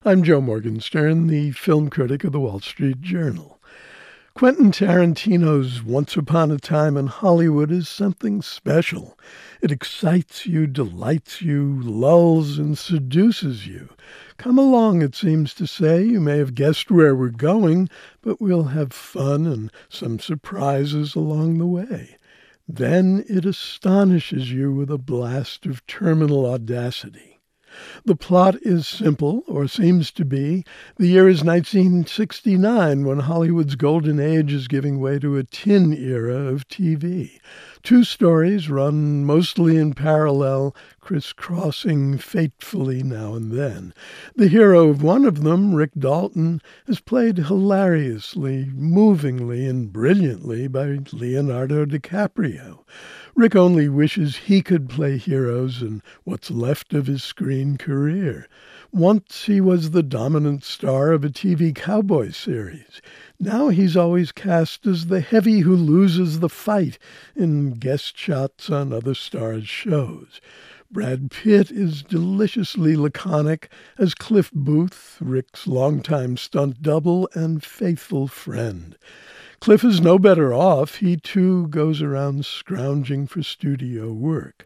I'm Joe Morgenstern, the film critic of the Wall Street Journal. Quentin Tarantino's Once Upon a Time in Hollywood is something special. It excites you, delights you, lulls and seduces you. Come along, it seems to say. You may have guessed where we're going, but we'll have fun and some surprises along the way. Then it astonishes you with a blast of terminal audacity. The plot is simple, or seems to be. The year is 1969, when Hollywood's golden age is giving way to a tin era of TV. Two stories run mostly in parallel, crisscrossing fatefully now and then. The hero of one of them, Rick Dalton, is played hilariously, movingly, and brilliantly by Leonardo DiCaprio. Rick only wishes he could play heroes in what's left of his screen career. Once he was the dominant star of a TV cowboy series. Now he's always cast as the heavy who loses the fight in guest shots on other stars' shows. Brad Pitt is deliciously laconic as Cliff Booth, Rick's longtime stunt double and faithful friend. Cliff is no better off. He, too, goes around scrounging for studio work.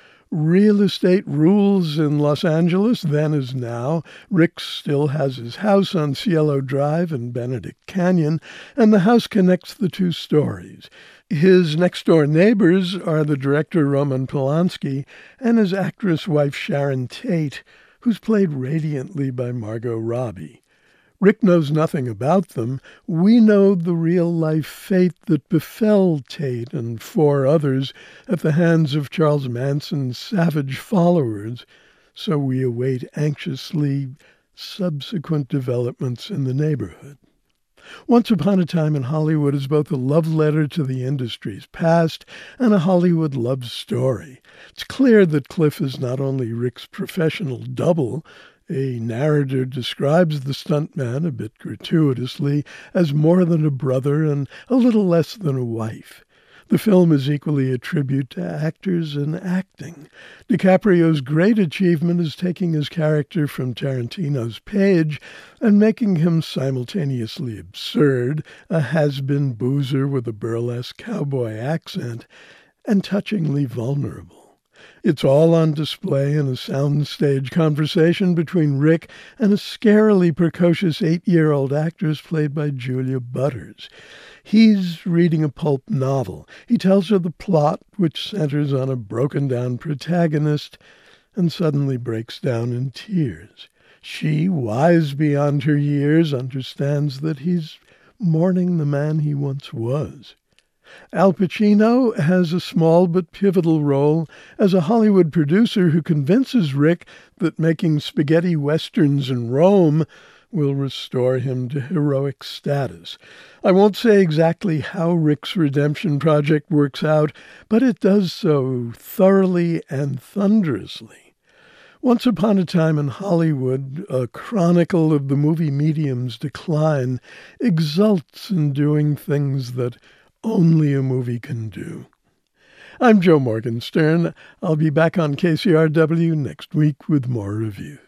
Real estate rules in Los Angeles, then as now. Rick still has his house on Cielo Drive in Benedict Canyon, and the house connects the two stories. His next-door neighbors are the director Roman Polanski and his actress wife Sharon Tate, who's played radiantly by Margot Robbie. Rick knows nothing about them. We know the real-life fate that befell Tate and four others at the hands of Charles Manson's savage followers, so we await anxiously subsequent developments in the neighborhood. Once Upon a Time in Hollywood is both a love letter to the industry's past and a Hollywood love story. It's clear that Cliff is not only Rick's professional double. A narrator describes the stuntman, a bit gratuitously, as more than a brother and a little less than a wife. The film is equally a tribute to actors and acting. DiCaprio's great achievement is taking his character from Tarantino's page and making him simultaneously absurd, a has-been boozer with a burlesque cowboy accent, and touchingly vulnerable. It's all on display in a soundstage conversation between Rick and a scarily precocious 8-year-old actress played by Julia Butters. He's reading a pulp novel. He tells her the plot, which centers on a broken-down protagonist, and suddenly breaks down in tears. She, wise beyond her years, understands that he's mourning the man he once was. Al Pacino has a small but pivotal role as a Hollywood producer who convinces Rick that making spaghetti westerns in Rome will restore him to heroic status. I won't say exactly how Rick's redemption project works out, but it does so thoroughly and thunderously. Once Upon a Time in Hollywood, a chronicle of the movie medium's decline, exults in doing things that only a movie can do. I'm Joe Morgenstern. I'll be back on KCRW next week with more reviews.